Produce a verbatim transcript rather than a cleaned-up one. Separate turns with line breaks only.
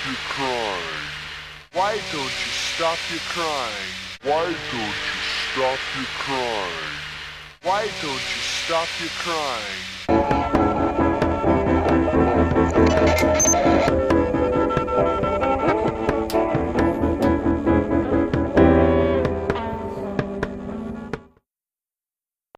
your crying? Why don't you stop your crying? Why don't you stop your crying? Why don't you stop your crying?